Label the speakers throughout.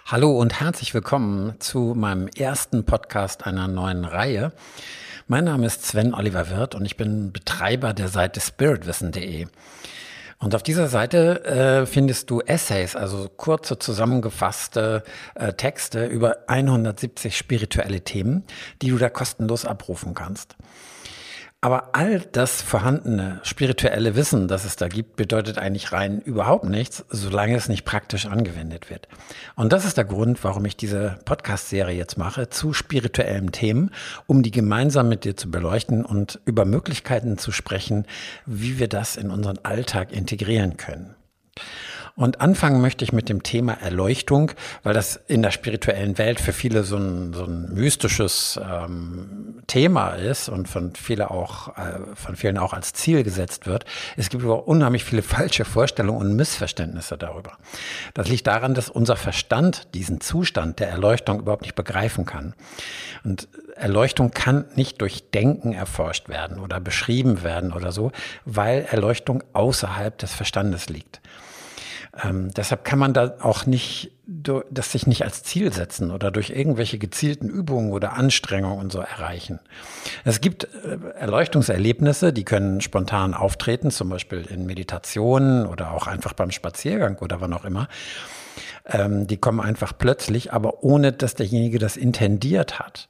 Speaker 1: Hallo und herzlich willkommen zu meinem ersten Podcast einer neuen Reihe. Mein Name ist Sven Oliver Wirth und ich bin Betreiber der Seite spiritwissen.de. Und auf dieser Seite findest du Essays, also kurze zusammengefasste Texte über 170 spirituelle Themen, die du da kostenlos abrufen kannst. Aber all das vorhandene spirituelle Wissen, das es da gibt, bedeutet eigentlich rein überhaupt nichts, solange es nicht praktisch angewendet wird. Und das ist der Grund, warum ich diese Podcast-Serie jetzt mache zu spirituellen Themen, um die gemeinsam mit dir zu beleuchten und über Möglichkeiten zu sprechen, wie wir das in unseren Alltag integrieren können. Und anfangen möchte ich mit dem Thema Erleuchtung, weil das in der spirituellen Welt für viele so ein mystisches Thema ist und von vielen auch als Ziel gesetzt wird. Es gibt aber unheimlich viele falsche Vorstellungen und Missverständnisse darüber. Das liegt daran, dass unser Verstand diesen Zustand der Erleuchtung überhaupt nicht begreifen kann. Und Erleuchtung kann nicht durch Denken erforscht werden oder beschrieben werden oder so, weil Erleuchtung außerhalb des Verstandes liegt. Deshalb kann man da auch das sich nicht als Ziel setzen oder durch irgendwelche gezielten Übungen oder Anstrengungen und so erreichen. Es gibt Erleuchtungserlebnisse, die können spontan auftreten, zum Beispiel in Meditationen oder auch einfach beim Spaziergang oder wann auch immer. Die kommen einfach plötzlich, aber ohne, dass derjenige das intendiert hat.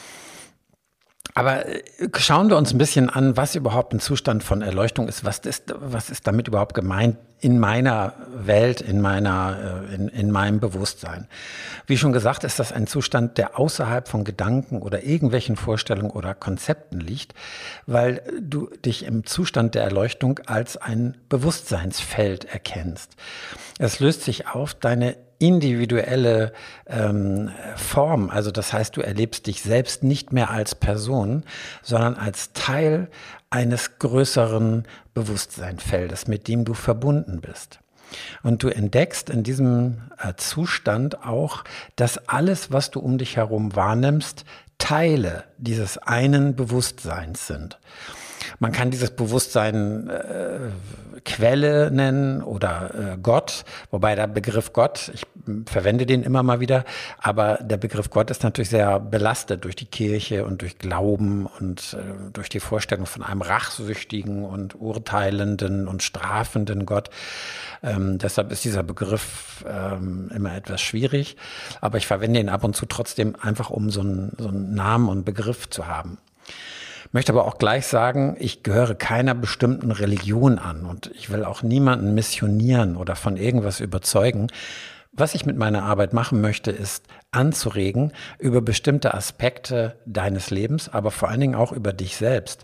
Speaker 1: Aber schauen wir uns ein bisschen an, was überhaupt ein Zustand von Erleuchtung ist. Was ist damit überhaupt gemeint in meiner Welt, in meinem Bewusstsein? Wie schon gesagt, ist das ein Zustand, der außerhalb von Gedanken oder irgendwelchen Vorstellungen oder Konzepten liegt, weil du dich im Zustand der Erleuchtung als ein Bewusstseinsfeld erkennst. Es löst sich auf deine individuelle Form, also das heißt, du erlebst dich selbst nicht mehr als Person, sondern als Teil eines größeren Bewusstseinsfeldes, mit dem du verbunden bist. Und du entdeckst in diesem Zustand auch, dass alles, was du um dich herum wahrnimmst, Teile dieses einen Bewusstseins sind. Man kann dieses Bewusstsein Quelle nennen oder Gott, wobei der Begriff Gott, ich verwende den immer mal wieder, aber der Begriff Gott ist natürlich sehr belastet durch die Kirche und durch Glauben und durch die Vorstellung von einem rachsüchtigen und urteilenden und strafenden Gott. Deshalb ist dieser Begriff immer etwas schwierig, aber ich verwende ihn ab und zu trotzdem einfach, um so einen Namen und Begriff zu haben. Möchte aber auch gleich sagen, ich gehöre keiner bestimmten Religion an und ich will auch niemanden missionieren oder von irgendwas überzeugen. Was ich mit meiner Arbeit machen möchte, ist anzuregen, über bestimmte Aspekte deines Lebens, aber vor allen Dingen auch über dich selbst,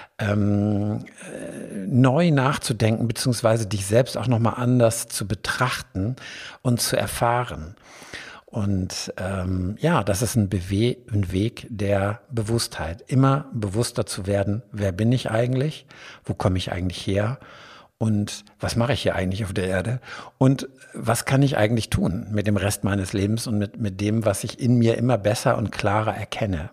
Speaker 1: neu nachzudenken, beziehungsweise dich selbst auch nochmal anders zu betrachten und zu erfahren. Und das ist ein Weg der Bewusstheit, immer bewusster zu werden, wer bin ich eigentlich, wo komme ich eigentlich her und was mache ich hier eigentlich auf der Erde und was kann ich eigentlich tun mit dem Rest meines Lebens und mit dem, was ich in mir immer besser und klarer erkenne.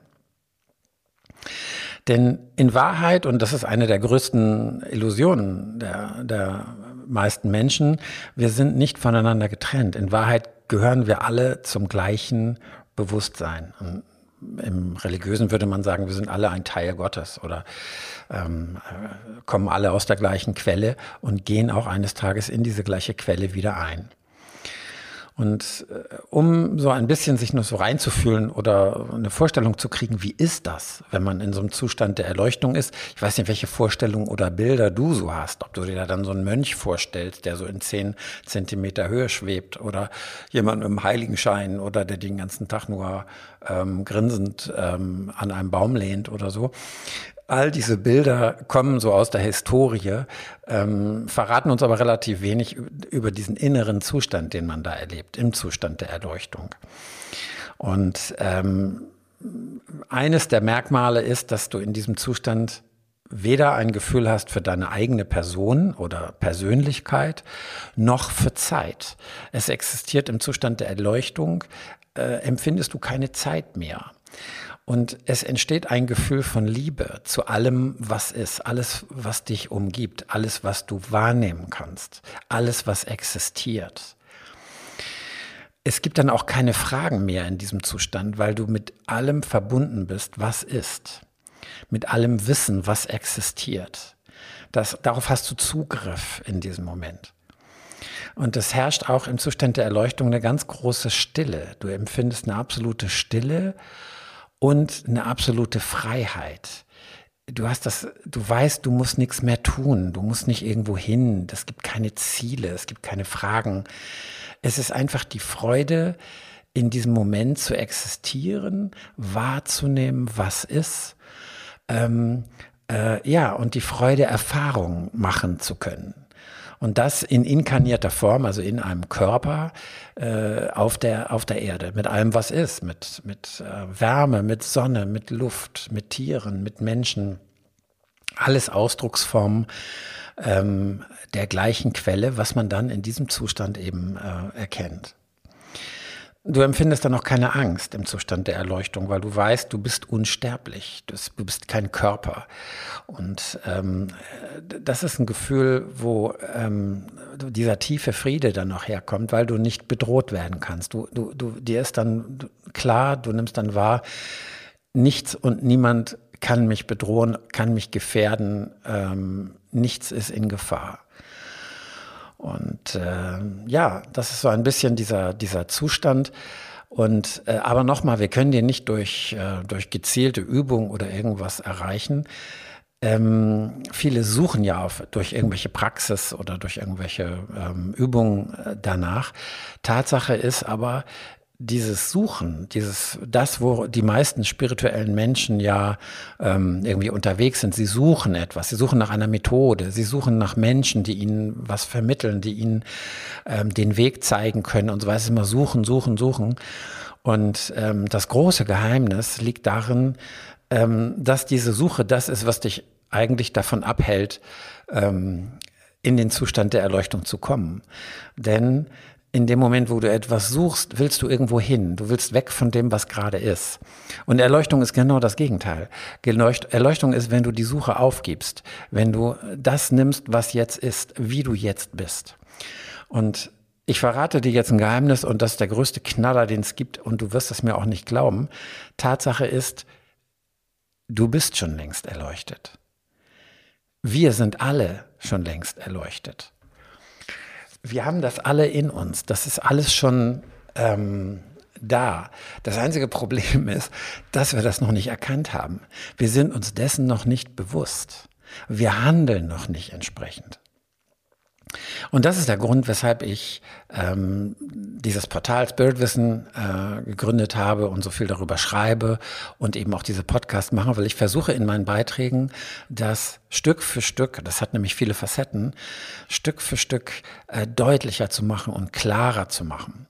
Speaker 1: Denn in Wahrheit, und das ist eine der größten Illusionen der meisten Menschen, wir sind nicht voneinander getrennt. In Wahrheit gehören wir alle zum gleichen Bewusstsein. Und im Religiösen würde man sagen, wir sind alle ein Teil Gottes oder kommen alle aus der gleichen Quelle und gehen auch eines Tages in diese gleiche Quelle wieder ein. Und um so ein bisschen sich nur so reinzufühlen oder eine Vorstellung zu kriegen, wie ist das, wenn man in so einem Zustand der Erleuchtung ist? Ich weiß nicht, welche Vorstellungen oder Bilder du so hast. Ob du dir da dann so einen Mönch vorstellst, der so in 10 Zentimeter Höhe schwebt oder jemand mit einem Heiligenschein oder der den ganzen Tag nur grinsend an einem Baum lehnt oder so. All diese Bilder kommen so aus der Historie, verraten uns aber relativ wenig über diesen inneren Zustand, den man da erlebt, im Zustand der Erleuchtung. Und eines der Merkmale ist, dass du in diesem Zustand weder ein Gefühl hast für deine eigene Person oder Persönlichkeit, noch für Zeit. Es existiert im Zustand der Erleuchtung, empfindest du keine Zeit mehr. Und es entsteht ein Gefühl von Liebe zu allem, was ist, alles, was dich umgibt, alles, was du wahrnehmen kannst, alles, was existiert. es gibt dann auch keine Fragen mehr in diesem Zustand, weil du mit allem verbunden bist, was ist. Mit allem Wissen, was existiert. Darauf hast du Zugriff in diesem Moment. Und es herrscht auch im Zustand der Erleuchtung eine ganz große Stille. Du empfindest eine absolute Stille und eine absolute Freiheit. Du weißt, du musst nichts mehr tun. Du musst nicht irgendwo hin. Es gibt keine Ziele, es gibt keine Fragen. Es ist einfach die Freude, in diesem Moment zu existieren, wahrzunehmen, was ist. Und die Freude, Erfahrungen machen zu können. Und das in inkarnierter Form, also in einem Körper auf der Erde, mit allem, was ist, mit Wärme, mit Sonne, mit Luft, mit Tieren, mit Menschen. Alles Ausdrucksformen der gleichen Quelle, was man dann in diesem Zustand eben erkennt. Du empfindest dann auch keine Angst im Zustand der Erleuchtung, weil du weißt, du bist unsterblich, du bist kein Körper. Und das ist ein Gefühl, wo dieser tiefe Friede dann noch herkommt, weil du nicht bedroht werden kannst. Dir ist dann klar, du nimmst dann wahr, nichts und niemand kann mich bedrohen, kann mich gefährden, nichts ist in Gefahr. Und das ist so ein bisschen dieser Zustand. Und aber nochmal, wir können den nicht durch gezielte Übung oder irgendwas erreichen. Viele suchen ja durch irgendwelche Praxis oder durch irgendwelche Übungen danach. Tatsache ist aber, dieses Suchen, wo die meisten spirituellen Menschen ja irgendwie unterwegs sind, sie suchen etwas, sie suchen nach einer Methode, sie suchen nach Menschen, die ihnen was vermitteln, die ihnen den Weg zeigen können und so weiter. Es ist immer suchen. Und das große Geheimnis liegt darin, dass diese Suche das ist, was dich eigentlich davon abhält, in den Zustand der Erleuchtung zu kommen. Denn in dem Moment, wo du etwas suchst, willst du irgendwo hin. Du willst weg von dem, was gerade ist. Und Erleuchtung ist genau das Gegenteil. Erleuchtung ist, wenn du die Suche aufgibst, wenn du das nimmst, was jetzt ist, wie du jetzt bist. Und ich verrate dir jetzt ein Geheimnis und das ist der größte Knaller, den es gibt und du wirst es mir auch nicht glauben. Tatsache ist, du bist schon längst erleuchtet. Wir sind alle schon längst erleuchtet. Wir haben das alle in uns. Das ist alles schon da. Das einzige Problem ist, dass wir das noch nicht erkannt haben. Wir sind uns dessen noch nicht bewusst. Wir handeln noch nicht entsprechend. Und das ist der Grund, weshalb ich dieses Portal Spiritwissen gegründet habe und so viel darüber schreibe und eben auch diese Podcasts mache, weil ich versuche in meinen Beiträgen, das Stück für Stück, das hat nämlich viele Facetten, Stück für Stück deutlicher zu machen und klarer zu machen.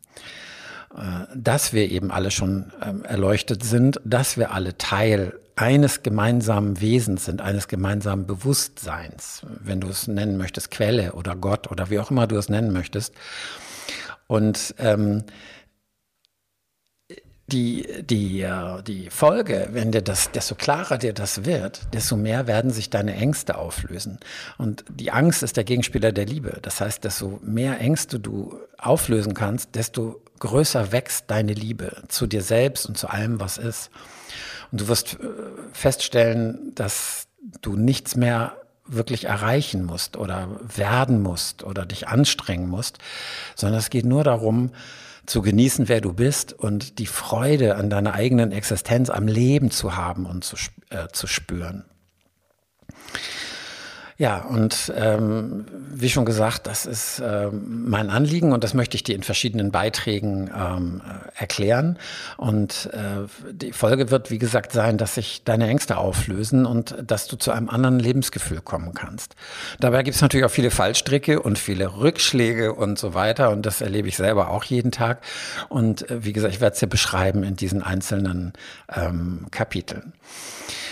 Speaker 1: Dass wir eben alle schon erleuchtet sind, dass wir alle Teil eines gemeinsamen Wesens sind, eines gemeinsamen Bewusstseins, wenn du es nennen möchtest, Quelle oder Gott oder wie auch immer du es nennen möchtest. Und die Folge, wenn dir desto klarer dir das wird, desto mehr werden sich deine Ängste auflösen. Und die Angst ist der Gegenspieler der Liebe. Das heißt, desto mehr Ängste du auflösen kannst, desto größer wächst deine Liebe zu dir selbst und zu allem, was ist. Und du wirst feststellen, dass du nichts mehr wirklich erreichen musst oder werden musst oder dich anstrengen musst, sondern es geht nur darum, zu genießen, wer du bist und die Freude an deiner eigenen Existenz, am Leben zu haben und zu spüren. Ja, und wie schon gesagt, das ist mein Anliegen und das möchte ich dir in verschiedenen Beiträgen erklären. Und die Folge wird, wie gesagt, sein, dass sich deine Ängste auflösen und dass du zu einem anderen Lebensgefühl kommen kannst. Dabei gibt es natürlich auch viele Fallstricke und viele Rückschläge und so weiter und das erlebe ich selber auch jeden Tag. Und wie gesagt, ich werde es dir beschreiben in diesen einzelnen Kapiteln.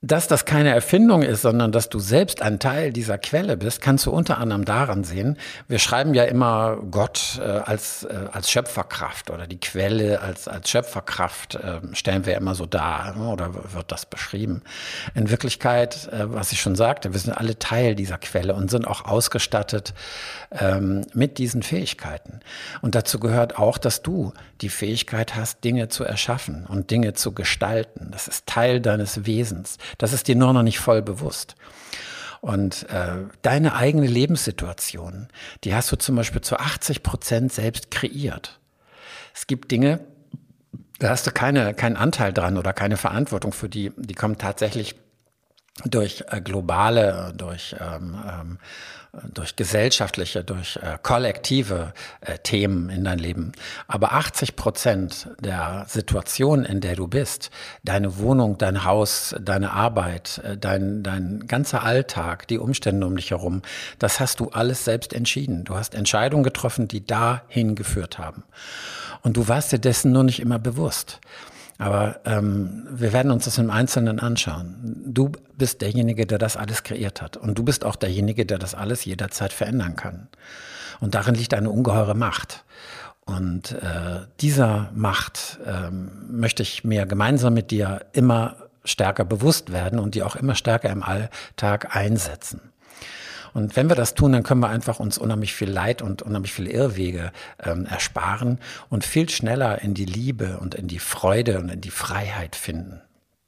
Speaker 1: Dass das keine Erfindung ist, sondern dass du selbst ein Teil dieser Quelle bist, kannst du unter anderem daran sehen. Wir schreiben ja immer Gott als Schöpferkraft oder die Quelle als Schöpferkraft stellen wir immer so dar, oder wird das beschrieben. In Wirklichkeit, was ich schon sagte, wir sind alle Teil dieser Quelle und sind auch ausgestattet mit diesen Fähigkeiten. Und dazu gehört auch, dass du die Fähigkeit hast, Dinge zu erschaffen und Dinge zu gestalten. Das ist Teil deines Wesens. Das ist dir nur noch nicht voll bewusst. Und deine eigene Lebenssituation, die hast du zum Beispiel zu 80% selbst kreiert. Es gibt Dinge, da hast du keinen Anteil dran oder keine Verantwortung für die. Die kommen tatsächlich durch globale, durch gesellschaftliche, durch kollektive Themen in dein Leben. Aber 80% der Situation, in der du bist, deine Wohnung, dein Haus, deine Arbeit, dein ganzer Alltag, die Umstände um dich herum, das hast du alles selbst entschieden. Du hast Entscheidungen getroffen, die dahin geführt haben. Und du warst dir dessen nur nicht immer bewusst. Aber wir werden uns das im Einzelnen anschauen. Du bist derjenige, der das alles kreiert hat. Und du bist auch derjenige, der das alles jederzeit verändern kann. Und darin liegt eine ungeheure Macht. Und dieser Macht möchte ich mir gemeinsam mit dir immer stärker bewusst werden und die auch immer stärker im Alltag einsetzen. Und wenn wir das tun, dann können wir einfach uns unheimlich viel Leid und unheimlich viele Irrwege ersparen und viel schneller in die Liebe und in die Freude und in die Freiheit finden.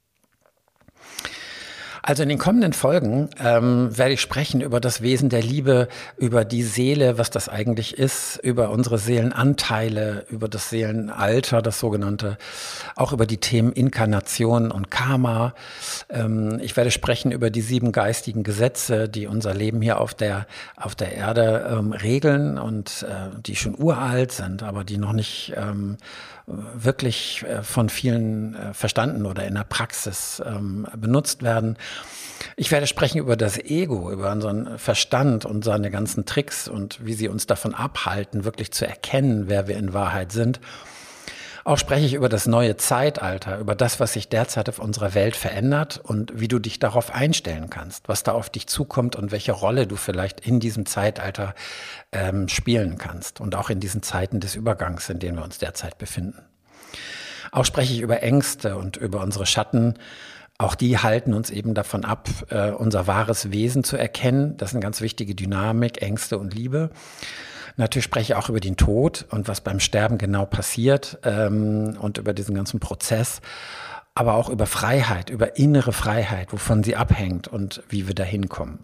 Speaker 1: Also in den kommenden Folgen werde ich sprechen über das Wesen der Liebe, über die Seele, was das eigentlich ist, über unsere Seelenanteile, über das Seelenalter, das sogenannte, auch über die Themen Inkarnation und Karma. Ich werde sprechen über die 7 geistigen Gesetze, die unser Leben hier auf der Erde regeln und die schon uralt sind, aber die noch nicht wirklich von vielen verstanden oder in der Praxis benutzt werden. Ich werde sprechen über das Ego, über unseren Verstand und seine ganzen Tricks und wie sie uns davon abhalten, wirklich zu erkennen, wer wir in Wahrheit sind. Auch spreche ich über das neue Zeitalter, über das, was sich derzeit auf unserer Welt verändert und wie du dich darauf einstellen kannst, was da auf dich zukommt und welche Rolle du vielleicht in diesem Zeitalter spielen kannst und auch in diesen Zeiten des Übergangs, in denen wir uns derzeit befinden. Auch spreche ich über Ängste und über unsere Schatten. Auch die halten uns eben davon ab, unser wahres Wesen zu erkennen. Das ist eine ganz wichtige Dynamik, Ängste und Liebe. Natürlich spreche ich auch über den Tod und was beim Sterben genau passiert und über diesen ganzen Prozess, aber auch über Freiheit, über innere Freiheit, wovon sie abhängt und wie wir da hinkommen.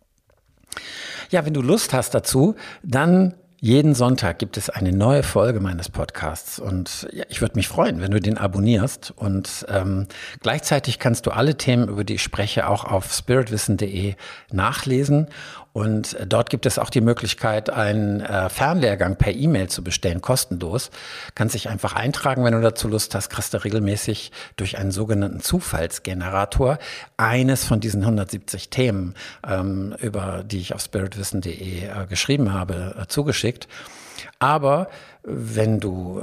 Speaker 1: Ja, wenn du Lust hast dazu, dann jeden Sonntag gibt es eine neue Folge meines Podcasts und ja, ich würde mich freuen, wenn du den abonnierst und gleichzeitig kannst du alle Themen, über die ich spreche, auch auf spiritwissen.de nachlesen und dort gibt es auch die Möglichkeit, einen Fernlehrgang per E-Mail zu bestellen, kostenlos. Kannst dich einfach eintragen, wenn du dazu Lust hast, kriegst du regelmäßig durch einen sogenannten Zufallsgenerator eines von diesen 170 Themen, über die ich auf spiritwissen.de geschrieben habe, zugeschickt. Aber wenn du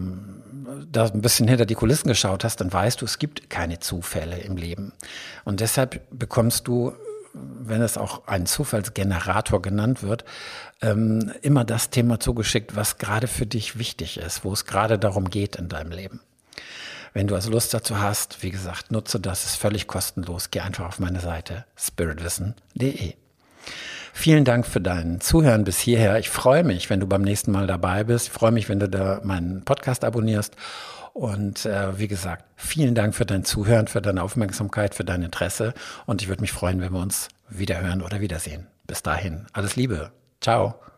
Speaker 1: da ein bisschen hinter die Kulissen geschaut hast, dann weißt du, es gibt keine Zufälle im Leben. Und deshalb bekommst du, wenn es auch ein Zufallsgenerator genannt wird, immer das Thema zugeschickt, was gerade für dich wichtig ist, wo es gerade darum geht in deinem Leben. Wenn du also Lust dazu hast, wie gesagt, nutze das, ist völlig kostenlos. Geh einfach auf meine Seite spiritwissen.de. Vielen Dank für dein Zuhören bis hierher. Ich freue mich, wenn du beim nächsten Mal dabei bist. Ich freue mich, wenn du da meinen Podcast abonnierst. Und wie gesagt, vielen Dank für dein Zuhören, für deine Aufmerksamkeit, für dein Interesse. Und ich würde mich freuen, wenn wir uns wieder hören oder wiedersehen. Bis dahin, alles Liebe. Ciao.